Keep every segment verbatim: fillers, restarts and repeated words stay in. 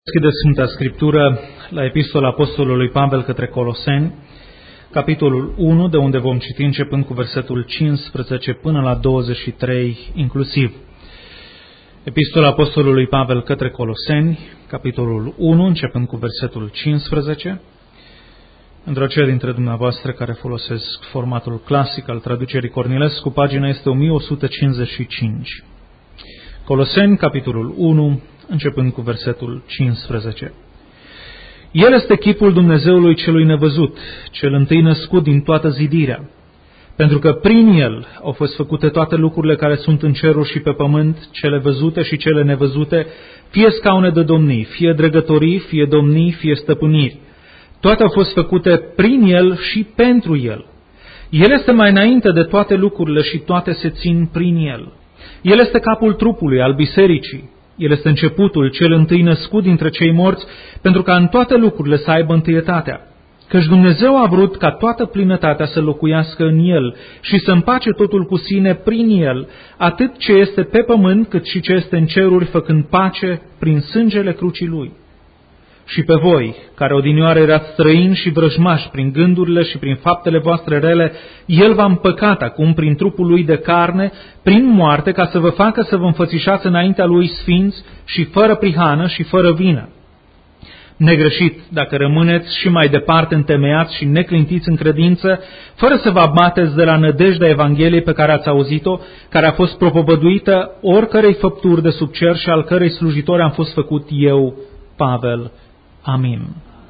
Deschideți Sfânta Scriptură la Epistola Apostolului Pavel către Coloseni, capitolul unu, de unde vom citi începând cu versetul cincisprezece până la douăzeci și trei inclusiv. Epistola Apostolului Pavel către Coloseni, capitolul unu, începând cu versetul cincisprezece. Pentru aceia dintre dumneavoastră care folosesc formatul clasic al traducerii Cornilescu, pagina este o mie o sută cincizeci și cinci. Coloseni, capitolul unu, începând cu versetul cincisprezece. El este chipul Dumnezeului celui nevăzut, cel întâi născut din toată zidirea, pentru că prin El au fost făcute toate lucrurile care sunt în ceruri și pe pământ, cele văzute și cele nevăzute, fie scaune de domnii, fie dregătorii, fie domnii, fie stăpâniri. Toate au fost făcute prin El și pentru El. El este mai înainte de toate lucrurile și toate se țin prin El. El este capul trupului, al bisericii. El este începutul, cel întâi născut dintre cei morți, pentru ca în toate lucrurile să aibă întâietatea. Căci Dumnezeu a vrut ca toată plinătatea să locuiască în El și să împace totul cu sine prin El, atât ce este pe pământ cât și ce este în ceruri, făcând pace prin sângele crucii Lui. Și pe voi, care odinioară erați străini și vrăjmași prin gândurile și prin faptele voastre rele, El v-a împăcat acum prin trupul Lui de carne, prin moarte, ca să vă facă să vă înfățișați înaintea Lui sfinți și fără prihană și fără vină. Negreșit, dacă rămâneți și mai departe întemeiați și neclintiți în credință, fără să vă abateți de la nădejdea Evangheliei pe care ați auzit-o, care a fost propovăduită oricărei făpturi de sub cer și al cărei slujitori am fost făcut eu, Pavel. Amin.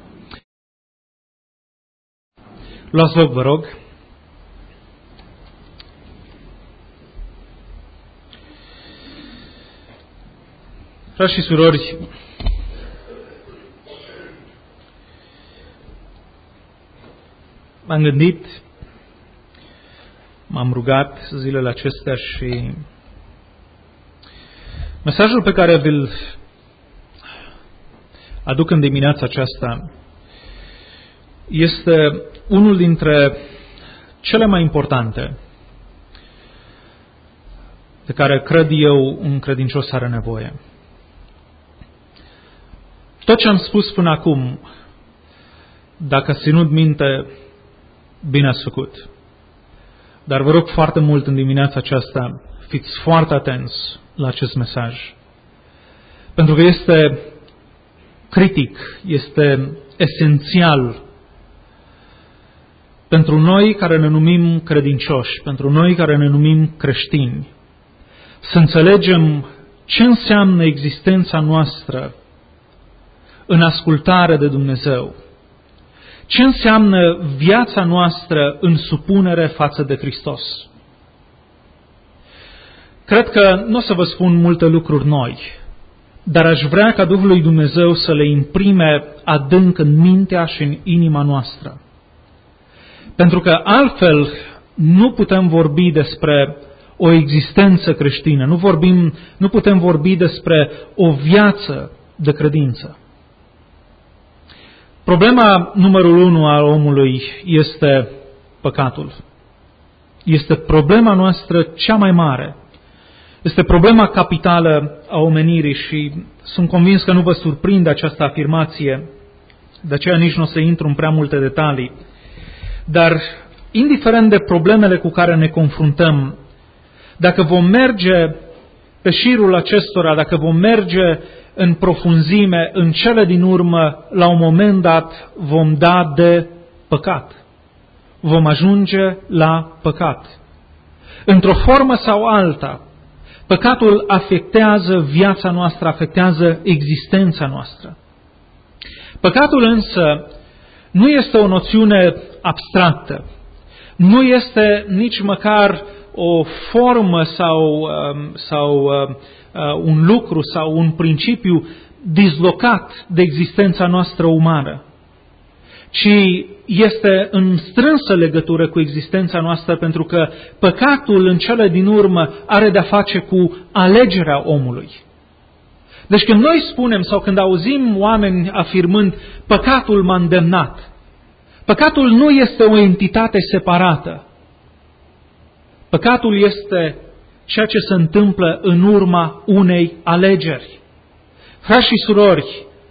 Luați loc, vă rog. Frați și surori, m-am gândit, m-am rugat zilele acestea și mesajul pe care vi-l aduc în dimineața aceasta este unul dintre cele mai importante de care cred eu un credincios are nevoie. Tot ce am spus până acum, dacă ați ținut minte, bine ați făcut. Dar vă rog foarte mult în dimineața aceasta, fiți foarte atenți la acest mesaj. Pentru că este critic, este esențial pentru noi care ne numim credincioși, pentru noi care ne numim creștini, să înțelegem ce înseamnă existența noastră în ascultare de Dumnezeu, ce înseamnă viața noastră în supunere față de Hristos. Cred că nu o să vă spun multe lucruri noi, dar aș vrea ca Duhul lui Dumnezeu să le imprime adânc în mintea și în inima noastră. Pentru că altfel nu putem vorbi despre o existență creștină, nu, vorbim, nu putem vorbi despre o viață de credință. Problema numărul unu a omului este păcatul. Este problema noastră cea mai mare. Este problema capitală a omenirii și sunt convins că nu vă surprinde această afirmație, de aceea nici nu o să intru în prea multe detalii. Dar, indiferent de problemele cu care ne confruntăm, dacă vom merge pe șirul acestora, dacă vom merge în profunzime, în cele din urmă, la un moment dat vom da de păcat. Vom ajunge la păcat. Într-o formă sau alta, păcatul afectează viața noastră, afectează existența noastră. Păcatul însă nu este o noțiune abstractă, nu este nici măcar o formă sau, sau un lucru sau un principiu dislocat de existența noastră umană, ci este în strânsă legătură cu existența noastră, pentru că păcatul în cele din urmă are de-a face cu alegerea omului. Deci când noi spunem sau când auzim oameni afirmând păcatul m-a îndemnat, păcatul nu este o entitate separată. Păcatul este ceea ce se întâmplă în urma unei alegeri. Frați și surori,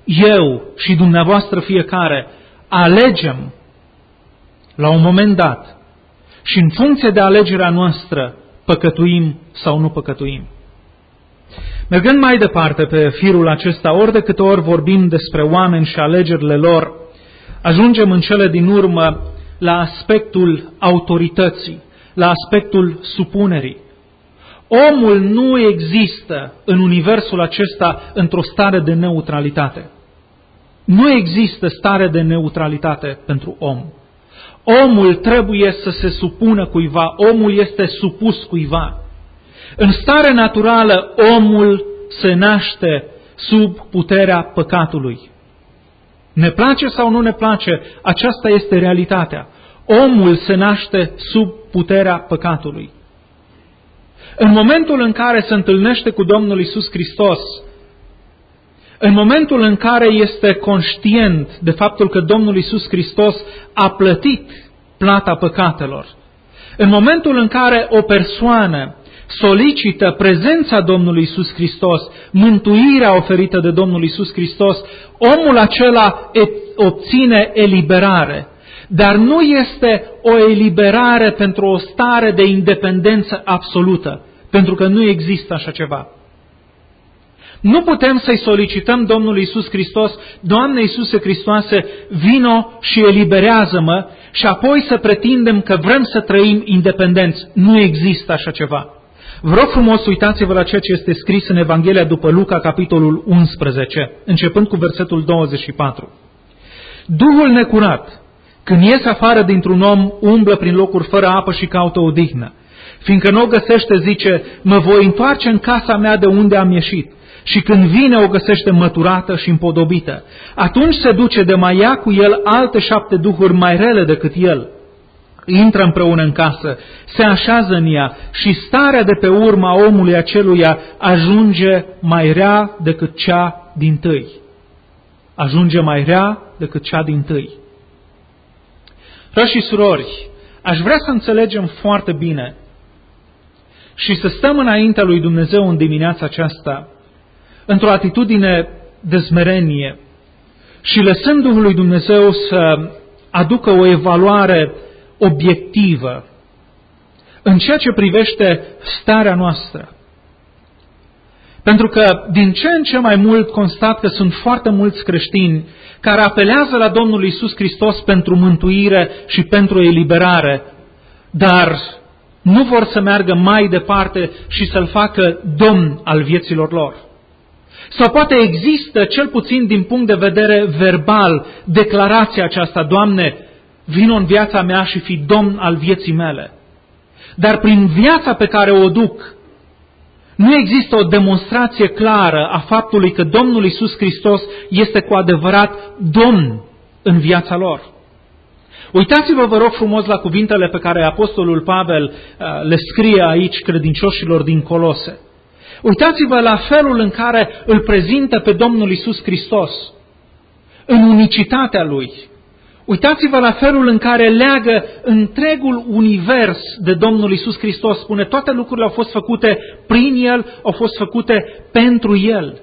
eu și dumneavoastră fiecare alegem la un moment dat și în funcție de alegerea noastră păcătuim sau nu păcătuim. Mergând mai departe pe firul acesta, ori de câte ori vorbim despre oameni și alegerile lor, ajungem în cele din urmă la aspectul autorității, la aspectul supunerii. Omul nu există în universul acesta într-o stare de neutralitate. Nu există stare de neutralitate pentru om. Omul trebuie să se supună cuiva, omul este supus cuiva. În stare naturală, omul se naște sub puterea păcatului. Ne place sau nu ne place, aceasta este realitatea. Omul se naște sub puterea păcatului. În momentul în care se întâlnește cu Domnul Iisus Hristos, în momentul în care este conștient de faptul că Domnul Iisus Hristos a plătit plata păcatelor, în momentul în care o persoană solicită prezența Domnului Iisus Hristos, mântuirea oferită de Domnul Iisus Hristos, omul acela obține eliberare. Dar nu este o eliberare pentru o stare de independență absolută, pentru că nu există așa ceva. Nu putem să-i solicităm Domnului Iisus Hristos, Doamne Iisuse Hristoase, vino și eliberează-mă, și apoi să pretindem că vrem să trăim independenți. Nu există așa ceva. Vă rog frumos, uitați-vă la ceea ce este scris în Evanghelia după Luca, capitolul unsprezece, începând cu versetul douăzeci și patru. Duhul necurat, când iese afară dintr-un om, umblă prin locuri fără apă și caută odihnă. Fiindcă nu o găsește, zice, mă voi întoarce în casa mea de unde am ieșit. Și când vine, o găsește măturată și împodobită. Atunci se duce de mai ia cu el alte șapte duhuri mai rele decât el. Intră împreună în casă, se așează în ea și starea de pe urma omului aceluia ajunge mai rea decât cea dintâi. Ajunge mai rea decât cea dintâi. Frați și surori, aș vrea să înțelegem foarte bine și să stăm înaintea lui Dumnezeu în dimineața aceasta într-o atitudine de smerenie și lăsând Duhul lui Dumnezeu să aducă o evaluare obiectivă în ceea ce privește starea noastră. Pentru că din ce în ce mai mult constat că sunt foarte mulți creștini care apelează la Domnul Iisus Hristos pentru mântuire și pentru eliberare, dar nu vor să meargă mai departe și să-L facă Domn al vieților lor. Sau poate există, cel puțin din punct de vedere verbal, declarația aceasta: Doamne, vino în viața mea și fii Domn al vieții mele. Dar prin viața pe care o duc, nu există o demonstrație clară a faptului că Domnul Iisus Hristos este cu adevărat Domn în viața lor. Uitați-vă, vă rog frumos, la cuvintele pe care Apostolul Pavel le scrie aici credincioșilor din Colose. Uitați-vă la felul în care îl prezintă pe Domnul Iisus Hristos, în unicitatea Lui. Uitați-vă la felul în care leagă întregul univers de Domnul Iisus Hristos. Spune, toate lucrurile au fost făcute prin El, au fost făcute pentru El.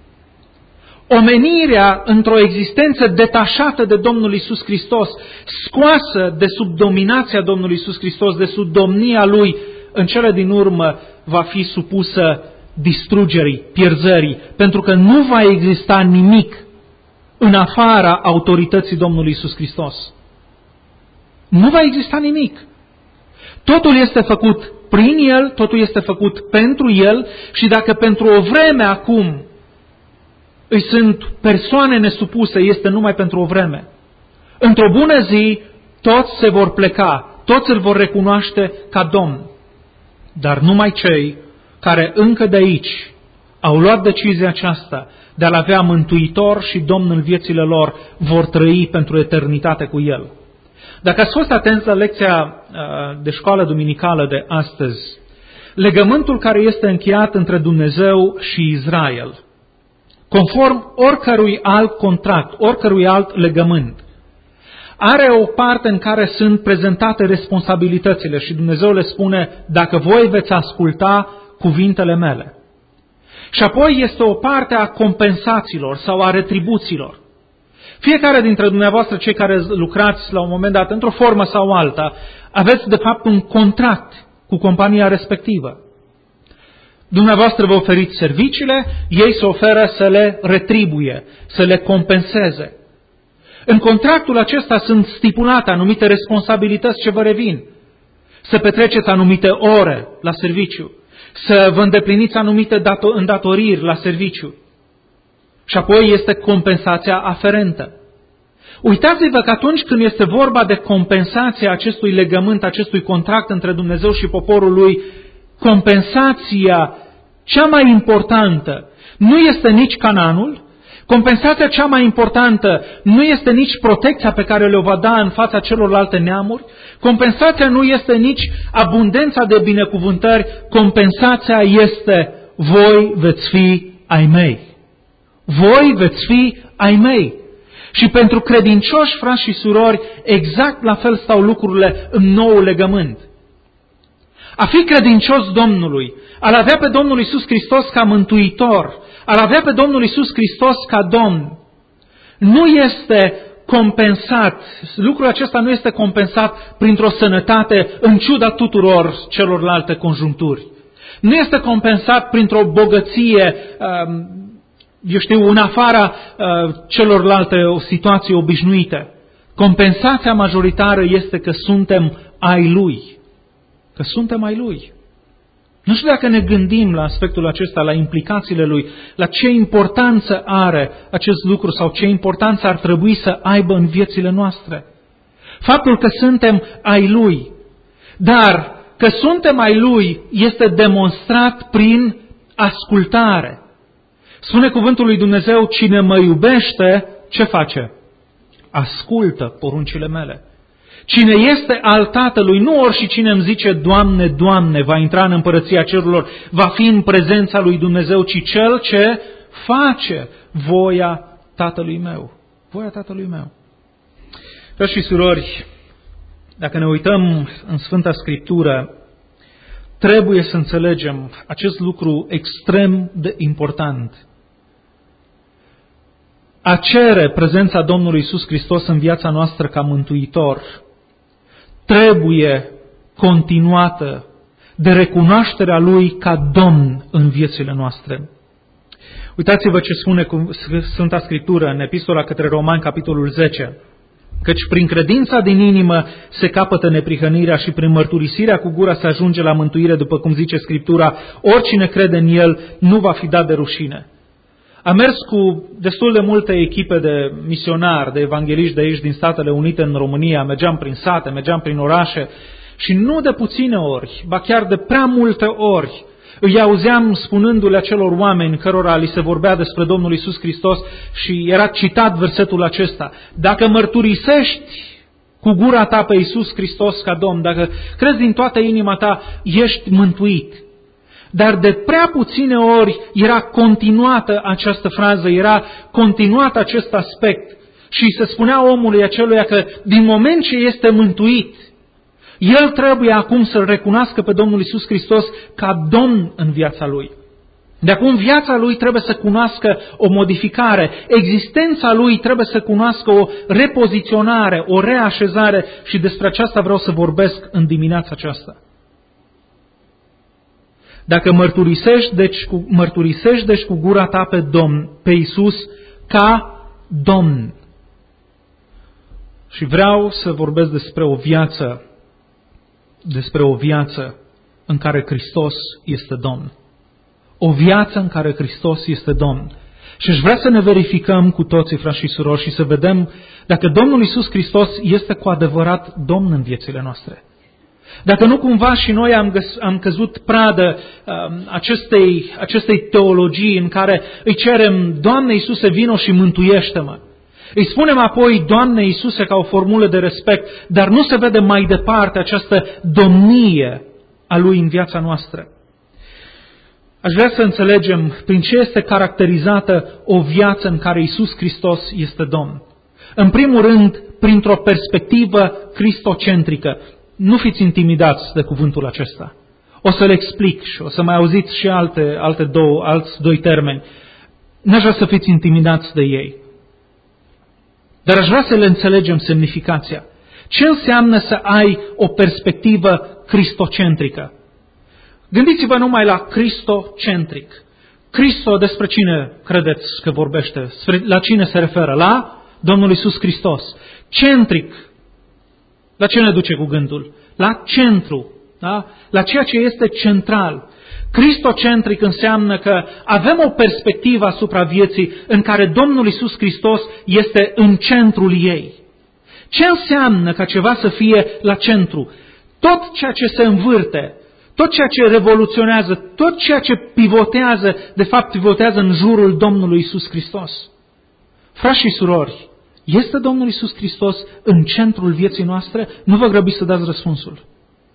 Omenirea într-o existență detașată de Domnul Iisus Hristos, scoasă de sub dominația Domnului Iisus Hristos, de sub domnia Lui, în cele din urmă va fi supusă distrugerii, pierzării, pentru că nu va exista nimic în afara autorității Domnului Iisus Hristos. Nu va exista nimic. Totul este făcut prin El, totul este făcut pentru El și dacă pentru o vreme acum îi sunt persoane nesupuse, este numai pentru o vreme. Într-o bună zi, toți se vor pleca, toți îl vor recunoaște ca Domn. Dar numai cei care încă de aici au luat decizia aceasta de a-L avea mântuitor și Domn în viețile lor, vor trăi pentru eternitate cu El. Dacă ați fost atenți la lecția de școală duminicală de astăzi, legământul care este încheiat între Dumnezeu și Israel, conform oricărui alt contract, oricărui alt legământ, are o parte în care sunt prezentate responsabilitățile și Dumnezeu le spune, dacă voi veți asculta cuvintele mele. Și apoi este o parte a compensațiilor sau a retribuțiilor. Fiecare dintre dumneavoastră, cei care lucrați la un moment dat, într-o formă sau alta, aveți de fapt un contract cu compania respectivă. Dumneavoastră vă oferiți serviciile, ei se oferă să le retribuie, să le compenseze. În contractul acesta sunt stipulate anumite responsabilități ce vă revin. Să petreceți anumite ore la serviciu, să vă îndepliniți anumite îndatoriri la serviciu. Și apoi este compensația aferentă. Uitați-vă că atunci când este vorba de compensația acestui legământ, acestui contract între Dumnezeu și poporul lui, compensația cea mai importantă nu este nici Canaanul, compensația cea mai importantă nu este nici protecția pe care le va da în fața celorlalte neamuri, compensația nu este nici abundența de binecuvântări, compensația este voi veți fi ai mei. Voi veți fi ai mei. Și pentru credincioși, frați și surori, exact la fel stau lucrurile în noul legământ. A fi credincios Domnului, a-L avea pe Domnul Iisus Hristos ca mântuitor, a-L avea pe Domnul Iisus Hristos ca Domn, nu este compensat, lucrul acesta nu este compensat printr-o sănătate în ciuda tuturor celorlalte conjuncturi. Nu este compensat printr-o bogăție, eu știu, în afara celorlalte situații obișnuite. Compensația majoritară este că suntem ai Lui. Că suntem ai Lui. Nu știu dacă ne gândim la aspectul acesta, la implicațiile Lui, la ce importanță are acest lucru sau ce importanță ar trebui să aibă în viețile noastre. Faptul că suntem ai Lui, dar că suntem ai Lui este demonstrat prin ascultare. Spune cuvântul lui Dumnezeu, cine mă iubește, ce face? Ascultă poruncile mele. Cine este al Tatălui, nu oricine îmi zice, Doamne, Doamne, va intra în împărăția cerurilor, va fi în prezența lui Dumnezeu, ci cel ce face voia Tatălui meu. Voia Tatălui meu. Frați și surori, dacă ne uităm în Sfânta Scriptură, trebuie să înțelegem acest lucru extrem de important. A cere prezența Domnului Iisus Hristos în viața noastră ca mântuitor trebuie continuată de recunoașterea Lui ca Domn în viețile noastre. Uitați-vă ce spune Sfânta Scriptură în Epistola către Romani, capitolul zece. Căci prin credința din inimă se capătă neprihănirea și prin mărturisirea cu gura se ajunge la mântuire, după cum zice Scriptura, oricine crede în El nu va fi dat de rușine. Am mers cu destul de multe echipe de misionari, de evangeliști de aici din Statele Unite în România, mergeam prin sate, mergeam prin orașe și nu de puține ori, ba chiar de prea multe ori, îi auzeam spunându-le acelor oameni cărora li se vorbea despre Domnul Iisus Hristos și era citat versetul acesta. Dacă mărturisești cu gura ta pe Iisus Hristos ca Domn, dacă crezi din toată inima ta, ești mântuit. Dar de prea puține ori era continuată această frază, era continuat acest aspect și se spunea omului aceluia că din moment ce este mântuit, el trebuie acum să-L recunoască pe Domnul Iisus Hristos ca Domn în viața lui. De acum viața lui trebuie să cunoască o modificare, existența lui trebuie să cunoască o repoziționare, o reașezare și despre aceasta vreau să vorbesc în dimineața aceasta. Dacă mărturisești deci, cu, mărturisești deci cu gura ta pe Domn, pe Iisus ca Domn. Și vreau să vorbesc despre o viață, despre o viață în care Hristos este Domn. O viață în care Hristos este Domn. Și aș vrea să ne verificăm cu toții, frați și surori, și să vedem dacă Domnul Iisus Hristos este cu adevărat Domn în viețile noastre. Dacă nu cumva și noi am, găs- am căzut pradă um, acestei, acestei teologii în care îi cerem, Doamne Iisuse, vino și mântuiește-mă. Îi spunem apoi, Doamne Iisuse, ca o formulă de respect, dar nu se vede mai departe această domnie a Lui în viața noastră. Aș vrea să înțelegem prin ce este caracterizată o viață în care Iisus Hristos este Domn. În primul rând, printr-o perspectivă cristocentrică. Nu fiți intimidați de cuvântul acesta. O să le explic și o să mai auziți și alte, alte două, alți doi termeni. N-aș vrea să fiți intimidați de ei. Dar aș vrea să le înțelegem semnificația. Ce înseamnă să ai o perspectivă cristocentrică? Gândiți-vă numai la cristocentric. Cristo, despre cine credeți că vorbește? La cine se referă? La Domnul Iisus Hristos. Centric. La ce ne duce cu gândul? La centru. Da? La ceea ce este central. Cristocentric înseamnă că avem o perspectivă asupra vieții în care Domnul Iisus Hristos este în centrul ei. Ce înseamnă ca ceva să fie la centru? Tot ceea ce se învârte, tot ceea ce revoluționează, tot ceea ce pivotează, de fapt pivotează în jurul Domnului Iisus Hristos. Frați și surori, este Domnul Iisus Hristos în centrul vieții noastre? Nu vă grăbiți să dați răspunsul.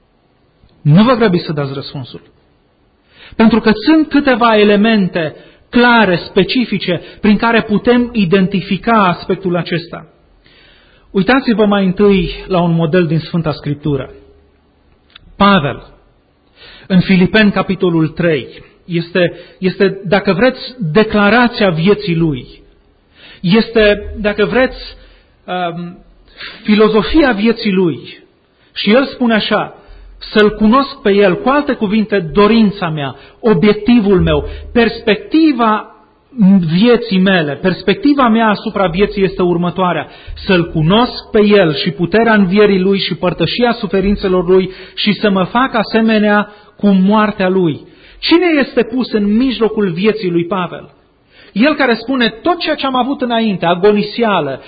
Nu vă grăbiți să dați răspunsul. Pentru că sunt câteva elemente clare, specifice, prin care putem identifica aspectul acesta. Uitați-vă mai întâi la un model din Sfânta Scriptură. Pavel, în Filipeni, capitolul trei, este, este, dacă vreți, declarația vieții lui. Este, dacă vreți, um, filozofia vieții lui. Și el spune așa: să-L cunosc pe El, cu alte cuvinte, dorința mea, obiectivul meu, perspectiva vieții mele, perspectiva mea asupra vieții este următoarea: să-L cunosc pe El și puterea învierii Lui și părtășia suferințelor Lui și să mă fac asemenea cu moartea Lui. Cine este pus în mijlocul vieții lui Pavel? El care spune tot ceea ce am avut înainte, agonisială,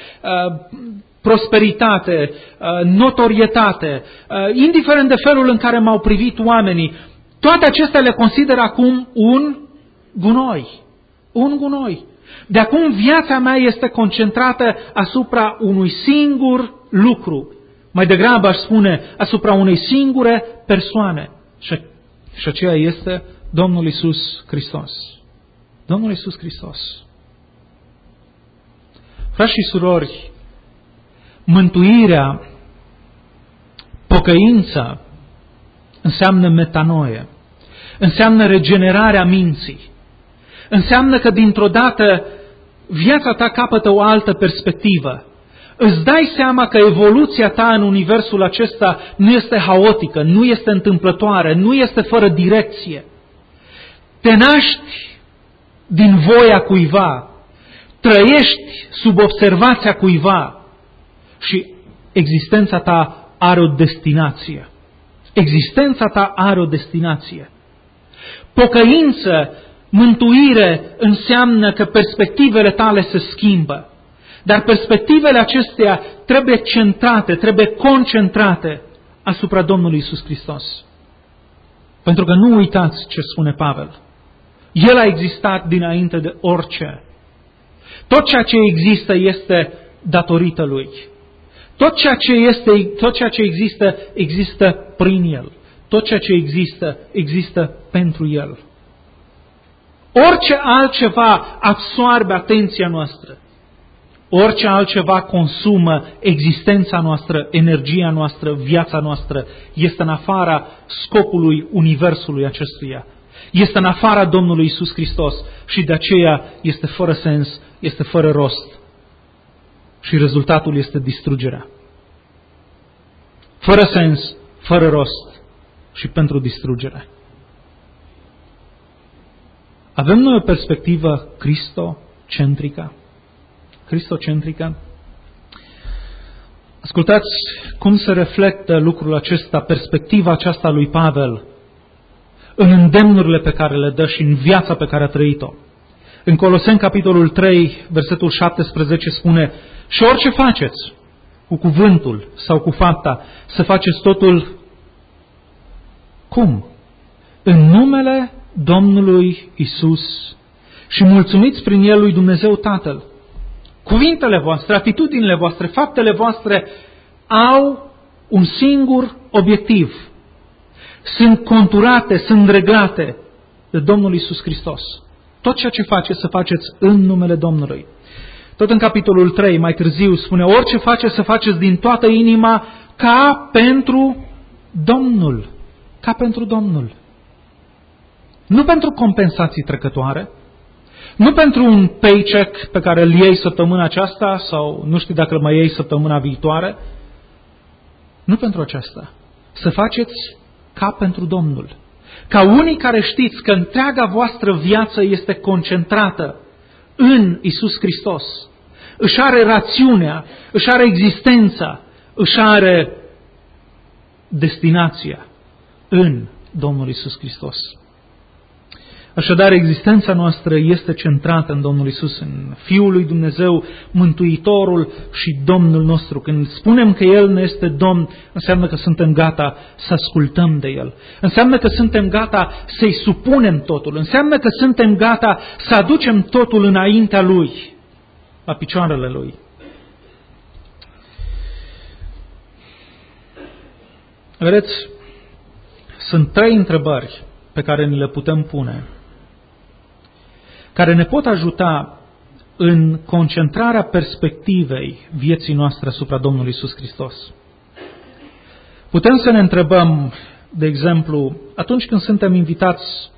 prosperitate, notorietate, indiferent de felul în care m-au privit oamenii, toate acestea le consider acum un gunoi. Un gunoi. De acum viața mea este concentrată asupra unui singur lucru. Mai degrabă aș spune asupra unei singure persoane. Și, și aceea este Domnul Iisus Hristos. Domnul Iisus Hristos. Frați și surori, mântuirea, pocăința, înseamnă metanoie, înseamnă regenerarea minții, înseamnă că dintr-o dată viața ta capătă o altă perspectivă. Îți dai seama că evoluția ta în universul acesta nu este haotică, nu este întâmplătoare, nu este fără direcție. Te naști din voia cuiva, trăiești sub observația cuiva și existența ta are o destinație. Existența ta are o destinație. Pocăință, mântuire înseamnă că perspectivele tale se schimbă. Dar perspectivele acestea trebuie centrate, trebuie concentrate asupra Domnului Iisus Hristos. Pentru că nu uitați ce spune Pavel. El a existat dinainte de orice. Tot ceea ce există este datorită Lui. Tot ceea ce este, tot ceea ce există, există prin El. Tot ceea ce există, există pentru El. Orice altceva absoarbe atenția noastră. Orice altceva consumă existența noastră, energia noastră, viața noastră, este în afara scopului universului acestuia. Este în afara Domnului Iisus Hristos și de aceea este fără sens, este fără rost. Și rezultatul este distrugerea. Fără sens, fără rost și pentru distrugere. Avem noi o perspectivă cristocentrică? Cristocentrică? Ascultați cum se reflectă lucrul acesta, perspectiva aceasta lui Pavel, în îndemnurile pe care le dă și în viața pe care a trăit-o. În Coloseni, capitolul trei, versetul șaptesprezece spune: și orice faceți, cu cuvântul sau cu fapta, să faceți totul cum? În numele Domnului Isus și mulțumiți prin El lui Dumnezeu Tatăl. Cuvintele voastre, atitudinile voastre, faptele voastre au un singur obiectiv. Sunt conturate, sunt reglate de Domnul Iisus Hristos. Tot ceea ce faceți, să faceți în numele Domnului. Tot în capitolul trei, mai târziu, spune: orice faceți, să faceți din toată inima ca pentru Domnul. Ca pentru Domnul. Nu pentru compensații trecătoare, nu pentru un paycheck pe care îl iei săptămâna aceasta sau nu știu dacă îl mai iei săptămâna viitoare. Nu pentru aceasta. Să faceți ca pentru Domnul. Ca unii care știți că întreaga voastră viață este concentrată în Iisus Hristos. Își are rațiunea, își are existența, își are destinația în Domnul Iisus Hristos. Așadar, existența noastră este centrată în Domnul Iisus, în Fiul lui Dumnezeu, Mântuitorul și Domnul nostru. Când spunem că El ne este Domn, înseamnă că suntem gata să ascultăm de El. Înseamnă că suntem gata să-i supunem totul. Înseamnă că suntem gata să aducem totul înaintea Lui, la picioarele Lui. Vedeți, sunt trei întrebări pe care ni le putem pune, care ne pot ajuta în concentrarea perspectivei vieții noastre asupra Domnului Iisus Hristos. Putem să ne întrebăm, de exemplu, atunci când suntem invitați,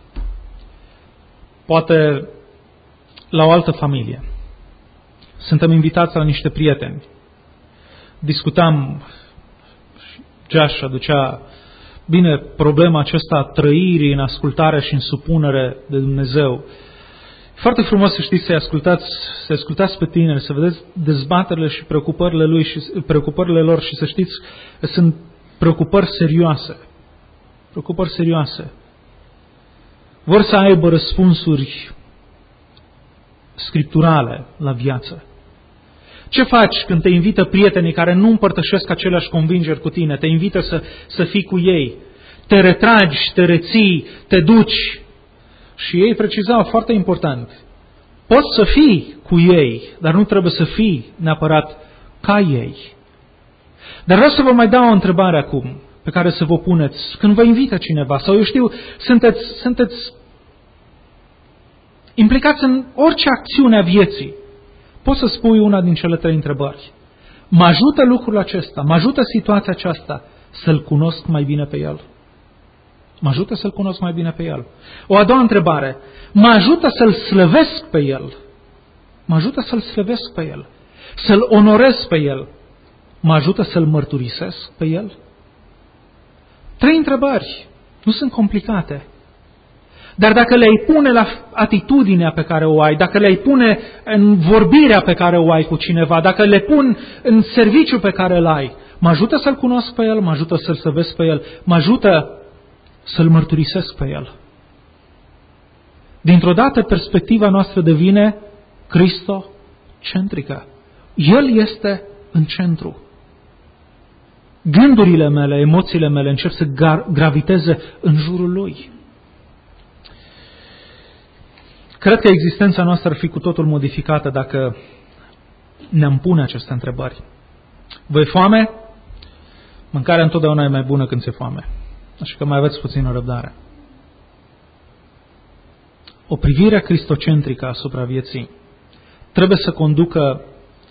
poate la o altă familie, suntem invitați la niște prieteni, discutam, Josh aducea bine problema aceasta a trăirii în ascultare și în supunere de Dumnezeu. Foarte frumos să știți să-i ascultați, să ascultați pe tineri, să vedeți dezbaterile și preocupările lui și preocupările lor și să știți că sunt preocupări serioase. Preocupări serioase. Vor să aibă răspunsuri scripturale la viață. Ce faci când te invită prietenii care nu împărtășesc aceleași convingeri cu tine? Te invită să, să fii cu ei. Te retragi, te reții, te duci. Și ei precizau foarte important. Poți să fii cu ei, dar nu trebuie să fii neapărat ca ei. Dar vreau să vă mai dau o întrebare acum, pe care să vă puneți când vă invită cineva. Sau eu știu, sunteți, sunteți implicați în orice acțiune a vieții. Poți să spui una din cele trei întrebări. Mă ajută lucrul acesta, mă ajută situația aceasta să-L cunosc mai bine pe El. Mă ajută să-L cunosc mai bine pe El. O a doua întrebare. Mă ajută să-L slăvesc pe El. Mă ajută să-L slăvesc pe El. Să-L onorez pe El. Mă ajută să-L mărturisesc pe El. Trei întrebări. Nu sunt complicate. Dar dacă le-ai pune la atitudinea pe care o ai, dacă le-ai pune în vorbirea pe care o ai cu cineva, dacă le pun în serviciu pe care îl ai, mă ajută să-L cunosc pe El, mă ajută să-L slăvesc pe El, mă ajută să-L mărturisesc pe El. Dintr-o dată, perspectiva noastră devine cristocentrică. El este în centru. Gândurile mele, emoțiile mele încep să graviteze în jurul Lui. Cred că existența noastră ar fi cu totul modificată dacă ne-am pune aceste întrebări. Vă-i foame? Mâncarea întotdeauna e mai bună când ți-e foame. Așa că mai aveți puțină răbdare. O privire cristocentrică asupra vieții trebuie să conducă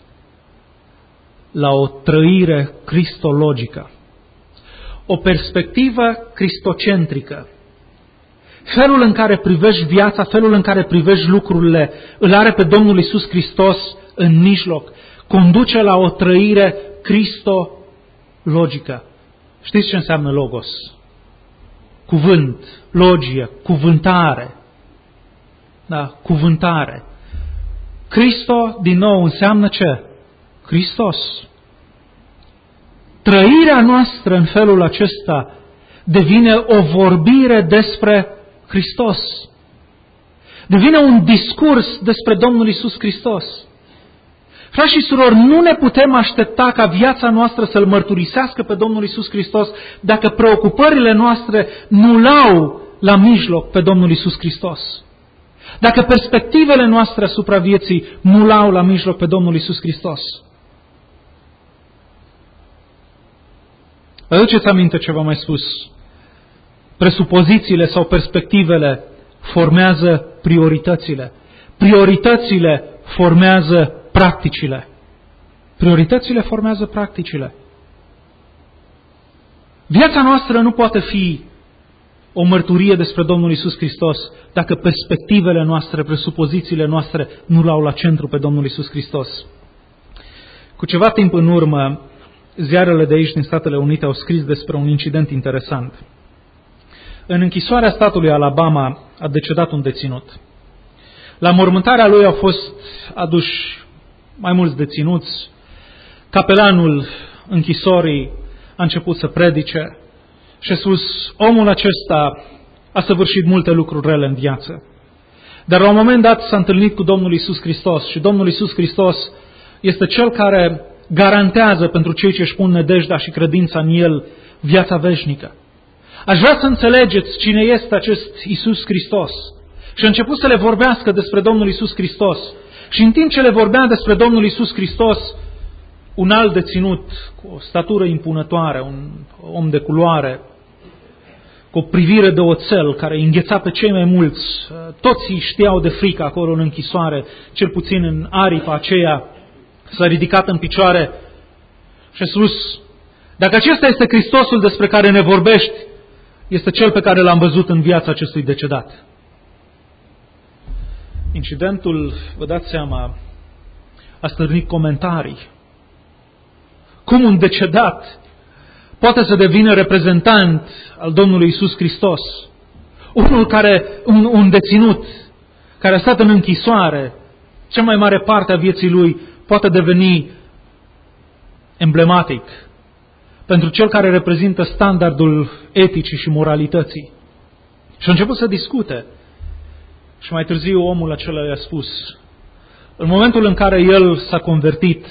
la o trăire cristologică. O perspectivă cristocentrică. Felul în care privești viața, felul în care privești lucrurile, îl are pe Domnul Iisus Hristos în mijloc. Conduce la o trăire cristologică. Știți ce înseamnă logos? Cuvânt, logie, cuvântare. Da, cuvântare. Cristo, din nou, înseamnă ce? Hristos. Trăirea noastră în felul acesta devine o vorbire despre Hristos. Devine un discurs despre Domnul Iisus Hristos. Frați și surori, nu ne putem aștepta ca viața noastră să-L mărturisească pe Domnul Iisus Hristos dacă preocupările noastre nu l-au la mijloc pe Domnul Iisus Hristos. Dacă perspectivele noastre asupra vieții nu l-au la mijloc pe Domnul Iisus Hristos. Vă aduceți aminte ce v-am mai spus? Presupozițiile sau perspectivele formează prioritățile. Prioritățile formează practicile. Prioritățile formează practicile. Viața noastră nu poate fi o mărturie despre Domnul Iisus Hristos dacă perspectivele noastre, presupozițiile noastre nu l-au la centru pe Domnul Iisus Hristos. Cu ceva timp în urmă, ziarele de aici din Statele Unite au scris despre un incident interesant. În închisoarea statului Alabama a decedat un deținut. La mormântarea lui au fost aduși mai mulți deținuți. Capelanul închisorii a început să predice și a spus: omul acesta a săvârșit multe lucruri rele în viață. Dar la un moment dat s-a întâlnit cu Domnul Iisus Hristos și Domnul Iisus Hristos este Cel care garantează pentru cei ce își pun nădejdea și credința în El viața veșnică. Aș vrea să înțelegeți cine este acest Iisus Hristos. Și a început să le vorbească despre Domnul Iisus Hristos. Și în timp ce le vorbea despre Domnul Iisus Hristos, un alt deținut cu o statură impunătoare, un om de culoare, cu o privire de oțel care îngheța pe cei mai mulți, toți știau de frică acolo în închisoare, cel puțin în aripa aceea, s-a ridicat în picioare și a spus: dacă acesta este Hristosul despre care ne vorbești, este cel pe care l-am văzut în viața acestui decedat. Incidentul, vă dați seama, a stârnit comentarii. Cum un decedat poate să devină reprezentant al Domnului Iisus Hristos? Unul care, un, un deținut care a stat în închisoare, cea mai mare parte a vieții lui, poate deveni emblematic pentru cel care reprezintă standardul eticii și moralității. Și a început să discute. Și mai târziu omul acela i-a spus: în momentul în care el s-a convertit,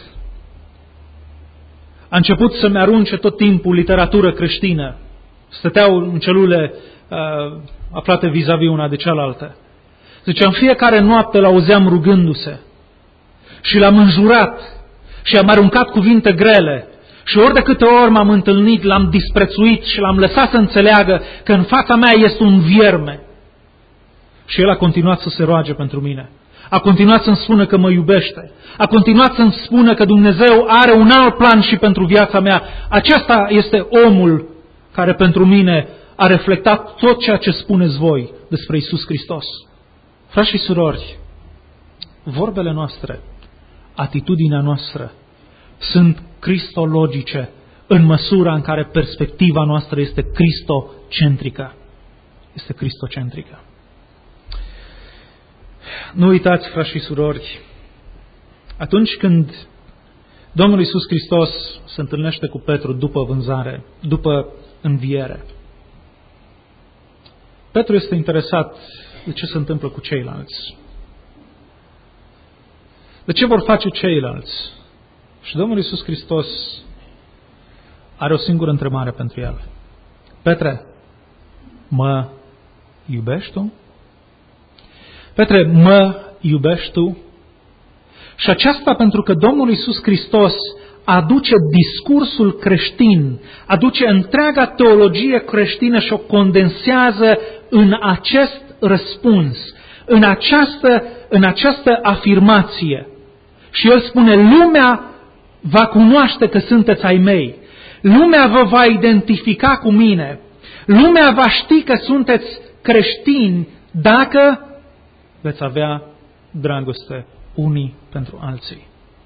a început să-mi arunce tot timpul literatură creștină. Stăteau în celule uh, aflate vis-a-vis una de cealaltă. Zice, în fiecare noapte l-auzeam rugându-se și l-am înjurat și am aruncat cuvinte grele. Și ori de câte ori m-am întâlnit, l-am disprețuit și l-am lăsat să înțeleagă că în fața mea este un vierme. Și el a continuat să se roage pentru mine. A continuat să-mi spună că mă iubește. A continuat să-mi spună că Dumnezeu are un alt plan și pentru viața mea. Acesta este omul care pentru mine a reflectat tot ceea ce spuneți voi despre Iisus Hristos. Frați și surori, vorbele noastre, atitudinea noastră sunt cristologice în măsura în care perspectiva noastră este cristocentrică. Este cristocentrică. Nu uitați, frați și surori, atunci când Domnul Iisus Hristos se întâlnește cu Petru după vânzare, după înviere, Petru este interesat de ce se întâmplă cu ceilalți. De ce vor face ceilalți? Și Domnul Iisus Hristos are o singură întrebare pentru el. Petre, mă iubești tu? Petre, mă iubești tu? Și aceasta pentru că Domnul Iisus Hristos aduce discursul creștin, aduce întreaga teologie creștină și o condensează în acest răspuns, în această, în această afirmație. Și El spune, lumea va cunoaște că sunteți ai mei. Lumea vă va identifica cu mine. Lumea va ști că sunteți creștini dacă veți avea dragoste unii pentru alții.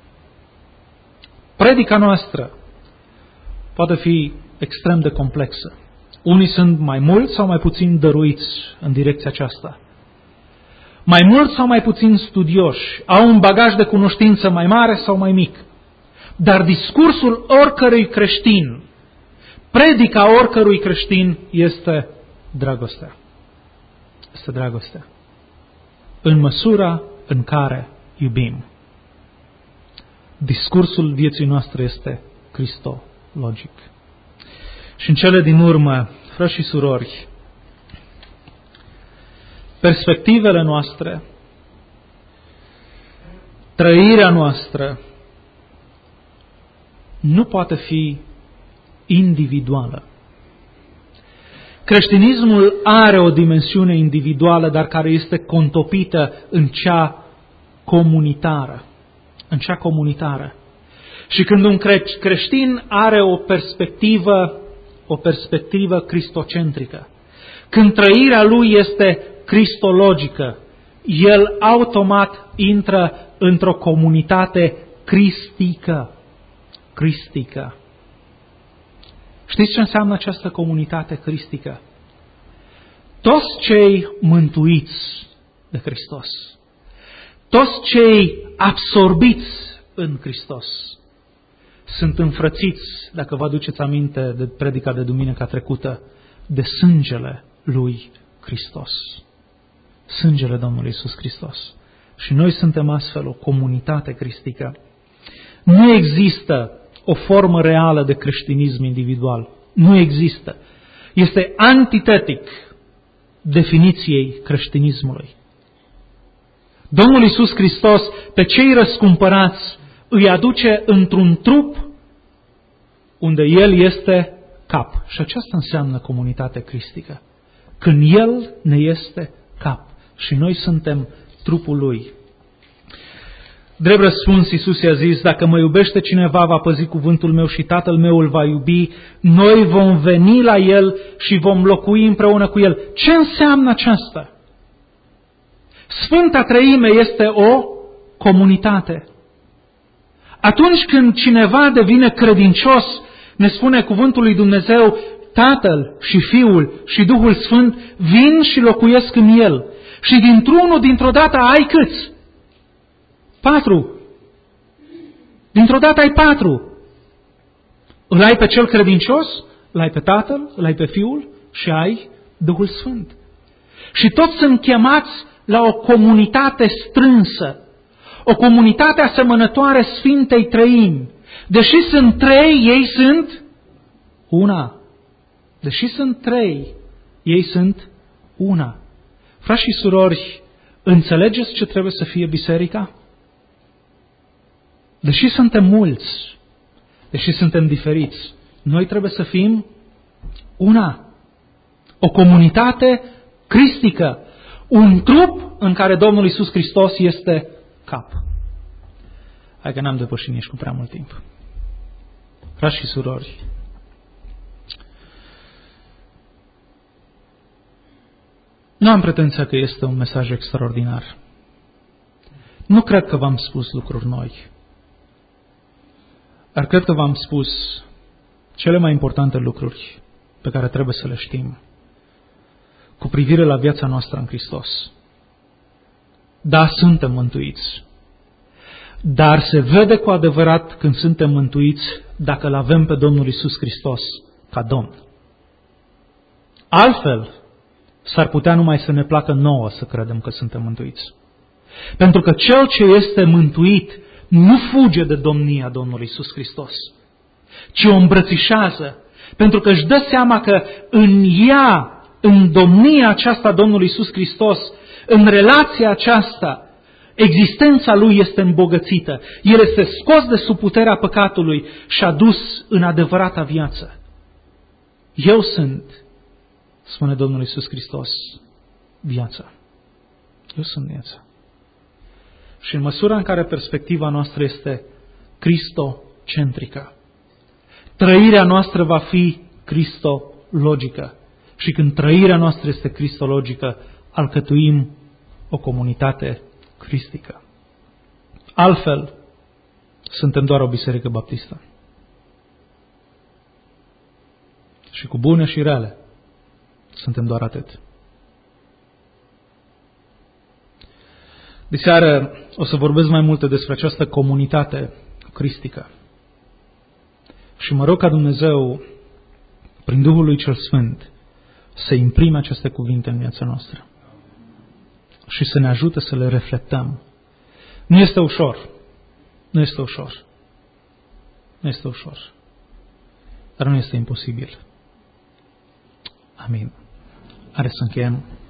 Predica noastră poate fi extrem de complexă. Unii sunt mai mulți sau mai puțin dăruiți în direcția aceasta. Mai mulți sau mai puțin studioși, au un bagaj de cunoștință mai mare sau mai mic. Dar discursul oricărui creștin, predica oricărui creștin este dragostea. Este dragostea. În măsura în care iubim. Discursul vieții noastre este cristologic. Și în cele din urmă, frați și surori, perspectivele noastre, trăirea noastră nu poate fi individuală. Creștinismul are o dimensiune individuală, dar care este contopită în cea comunitară. În cea comunitară. Și când un creștin are o perspectivă, o perspectivă cristocentrică, când trăirea lui este cristologică, el automat intră într-o comunitate cristică. Cristică. Știți ce înseamnă această comunitate cristică? Toți cei mântuiți de Hristos, toți cei absorbiți în Hristos, sunt înfrățiți, dacă vă aduceți aminte de predica de duminica trecută, de sângele lui Hristos. Sângele Domnului Iisus Hristos. Și noi suntem astfel o comunitate cristică. Nu există o formă reală de creștinism individual. Nu există. Este antitetic definiției creștinismului. Domnul Iisus Hristos pe cei răscumpărați îi aduce într-un trup unde El este cap. Și aceasta înseamnă comunitate cristică. Când El ne este cap și noi suntem trupul Lui. Drept răspuns, Iisus i-a zis, dacă mă iubește cineva, va păzi cuvântul meu și Tatăl meu îl va iubi, noi vom veni la El și vom locui împreună cu El. Ce înseamnă aceasta? Sfânta Treime este o comunitate. Atunci când cineva devine credincios, ne spune cuvântul lui Dumnezeu, Tatăl și Fiul și Duhul Sfânt vin și locuiesc în el. Și dintr-unul, dintr-o dată, ai câți? Patru. Dintr-o dată ai patru. Îl ai pe cel credincios, îl ai pe Tatăl, îl ai pe Fiul și ai Duhul Sfânt. Și toți sunt chemați la o comunitate strânsă, o comunitate asemănătoare Sfintei Treimi. Deși sunt trei, ei sunt una. Deși sunt trei, ei sunt una. Frați și surori, înțelegeți ce trebuie să fie biserica? Deși suntem mulți, deși suntem diferiți, noi trebuie să fim una. O comunitate cristică. Un trup în care Domnul Iisus Hristos este cap. Hai că n-am depășit nici cu prea mult timp. Frați și surori, nu am pretenția că este un mesaj extraordinar. Nu cred că v-am spus lucruri noi. Dar cred că v-am spus cele mai importante lucruri pe care trebuie să le știm cu privire la viața noastră în Hristos. Da, suntem mântuiți. Dar se vede cu adevărat când suntem mântuiți dacă îl avem pe Domnul Iisus Hristos ca Domn. Altfel, s-ar putea numai să ne placă nouă să credem că suntem mântuiți. Pentru că cel ce este mântuit nu fuge de domnia Domnului Iisus Hristos, ci o îmbrățișează, pentru că își dă seama că în ea, în domnia aceasta Domnului Iisus Hristos, în relația aceasta, existența lui este îmbogățită. El este scos de sub puterea păcatului și adus în adevărata viață. Eu sunt, spune Domnul Iisus Hristos, viața. Eu sunt viața. Și în măsura în care perspectiva noastră este cristocentrică, trăirea noastră va fi cristologică. Și când trăirea noastră este cristologică, alcătuim o comunitate cristică. Altfel, suntem doar o biserică baptistă. Și cu bune și rele, suntem doar atât. Diseară o să vorbesc mai multe despre această comunitate cristică. Și mă rog ca Dumnezeu, prin Duhul lui cel Sfânt, să imprime aceste cuvinte în viața noastră. Și să ne ajute să le reflectăm. Nu este ușor. Nu este ușor. Nu este ușor. Dar nu este imposibil. Amin. Are să încheiem.